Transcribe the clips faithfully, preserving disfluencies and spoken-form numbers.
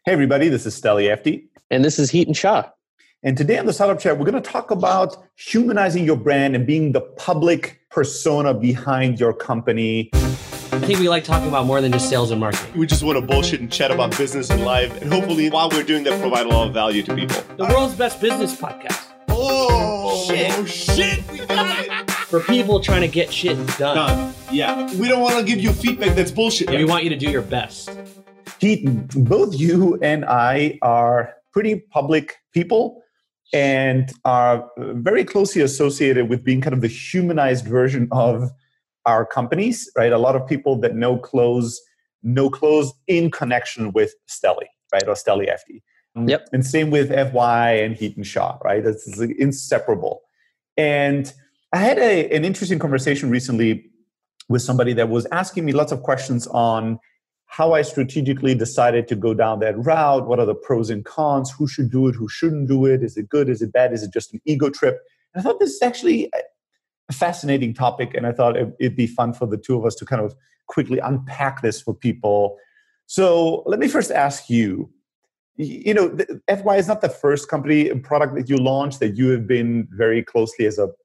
Hey, everybody, this is Steli Efti. And this is Hiten Shah. And today on the Startup Chat, we're going to talk about humanizing your brand and being the public persona behind your company. I think we like talking about more than just sales and marketing. We just want to bullshit and chat about business and life. And hopefully, while we're doing that, provide a lot of value to people. The world's best business podcast. Oh, shit. Oh, shit. We got it. For people trying to get shit done. Done. Yeah. We don't want to give you feedback that's bullshit. Yeah, we want you to do your best. Hiten, both you and I are pretty public people and are very closely associated with being kind of the humanized version of our companies, right? A lot of people that know Close, know Close in connection with Steli, right? Or Steli Efti. Yep. And same with F Y and Hiten Shah, right? It's inseparable. And I had a, an interesting conversation recently with somebody that was asking me lots of questions on how I strategically decided to go down that route. What are the pros and cons? Who should do it? Who shouldn't do it? Is it good? Is it bad? Is it just an ego trip? And I thought this is actually a fascinating topic. And I thought it'd be fun for the two of us to kind of quickly unpack this for people. So let me first ask you, you know, F Y is not the first company and product that you launched that you have been very closely as a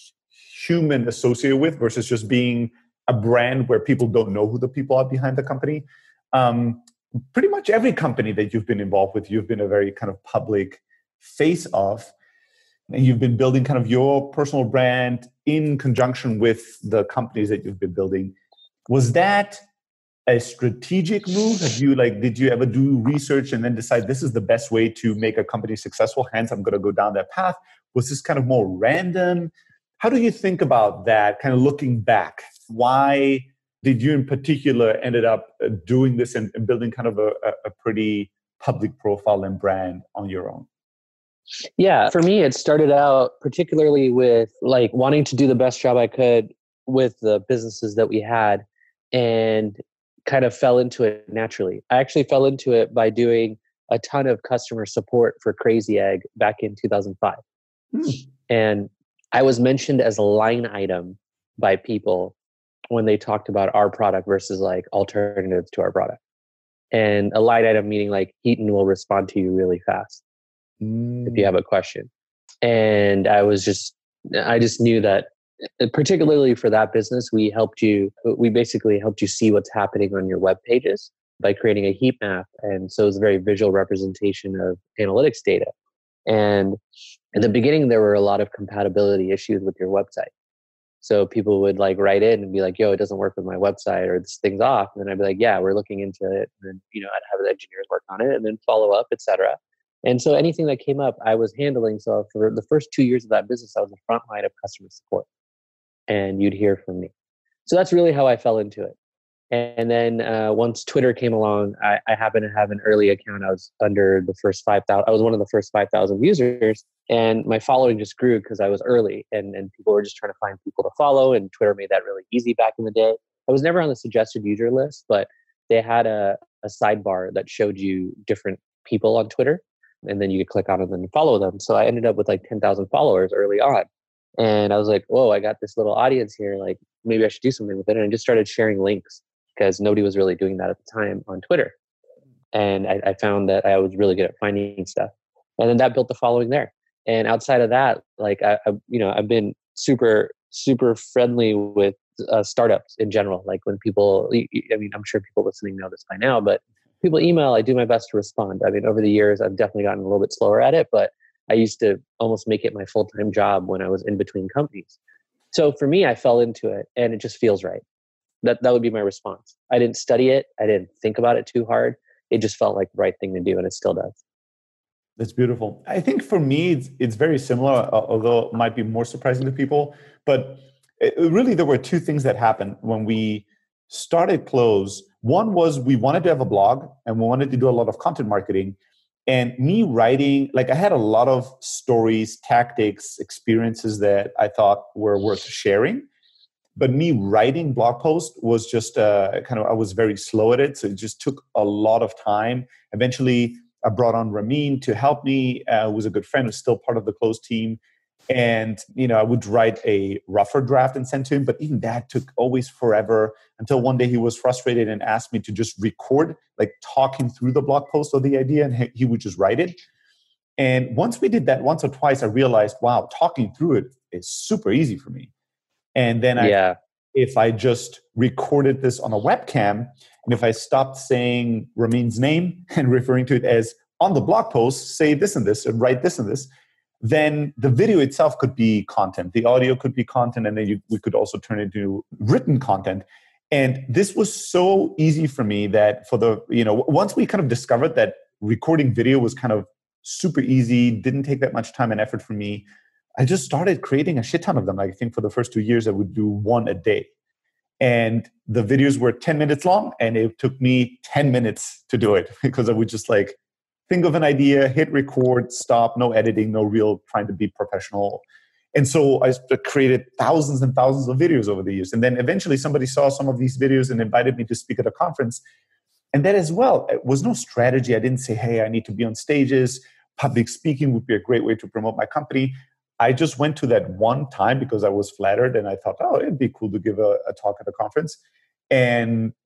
human associated with versus just being a brand where people don't know who the people are behind the company. Um, pretty much every company that you've been involved with, you've been a very kind of public face of, and you've been building kind of your personal brand in conjunction with the companies that you've been building. Was that a strategic move? Have you like, did you ever do research and then decide this is the best way to make a company successful? Hence, I'm going to go down that path. Was this kind of more random? How do you think about that kind of looking back? Why did you in particular ended up doing this and, and building kind of a, a pretty public profile and brand on your own? Yeah, for me, it started out particularly with like wanting to do the best job I could with the businesses that we had and kind of fell into it naturally. I actually fell into it by doing a ton of customer support for Crazy Egg back in two thousand five. Hmm. And I was mentioned as a line item by people when they talked about our product versus like alternatives to our product. And a line item meaning like Hiten will respond to you really fast mm. if you have a question. And I was just, I just knew that particularly for that business, we helped you, we basically helped you see what's happening on your web pages by creating a heat map. And so it's a very visual representation of analytics data. And in the beginning, there were a lot of compatibility issues with your website. So people would like write in and be like, yo, it doesn't work with my website or this thing's off. And then I'd be like, yeah, we're looking into it. And then, you know, I'd have the engineers work on it and then follow up, et cetera. And so anything that came up, I was handling. So for the first two years of that business, I was the front line of customer support and you'd hear from me. So that's really how I fell into it. And then uh, once Twitter came along, I, I happened to have an early account. I was under the first five thousand. I was one of the first five thousand users. And my following just grew because I was early and, and people were just trying to find people to follow. And Twitter made that really easy back in the day. I was never on the suggested user list, but they had a, a sidebar that showed you different people on Twitter. And then you could click on them and follow them. So I ended up with like ten thousand followers early on. And I was like, whoa, I got this little audience here. Like maybe I should do something with it. And I just started sharing links because nobody was really doing that at the time on Twitter. And I, I found that I was really good at finding stuff. And then that built the following there. And outside of that, like, I, I you know, I've been super, super friendly with uh, startups in general. Like when people, I mean, I'm sure people listening know this by now, but people email, I do my best to respond. I mean, over the years, I've definitely gotten a little bit slower at it, but I used to almost make it my full-time job when I was in between companies. So for me, I fell into it and it just feels right. That that would be my response. I didn't study it. I didn't think about it too hard. It just felt like the right thing to do, and it still does. That's beautiful. I think for me, it's, it's very similar, although it might be more surprising to people. But it, really, there were two things that happened when we started Close. One was we wanted to have a blog, and we wanted to do a lot of content marketing. And me writing, like I had a lot of stories, tactics, experiences that I thought were worth sharing. But me writing blog posts was just uh, kind of, I was very slow at it. So it just took a lot of time. Eventually, I brought on Ramin to help me, uh, who was a good friend, who's still part of the Close team. And, you know, I would write a rougher draft and send to him, but even that took always forever until one day he was frustrated and asked me to just record, like talking through the blog post or the idea, and he would just write it. And once we did that once or twice, I realized, wow, talking through it is super easy for me. And then I, yeah. if I just recorded this on a webcam, and if I stopped saying Ramin's name and referring to it as on the blog post, say this and this and write this and this, then the video itself could be content. The audio could be content, and then you, we could also turn it into written content. And this was so easy for me that for the, you know, once we kind of discovered that recording video was kind of super easy, didn't take that much time and effort for me, I just started creating a shit ton of them. I think for the first two years, I would do one a day. And the videos were ten minutes long, and it took me ten minutes to do it because I would just like think of an idea, hit record, stop, no editing, no real trying to be professional. And so I created thousands and thousands of videos over the years. And then eventually somebody saw some of these videos and invited me to speak at a conference. And that as well, it was no strategy. I didn't say, hey, I need to be on stages. Public speaking would be a great way to promote my company. I just went to that one time because I was flattered and I thought, oh, it'd be cool to give a, a talk at a conference. And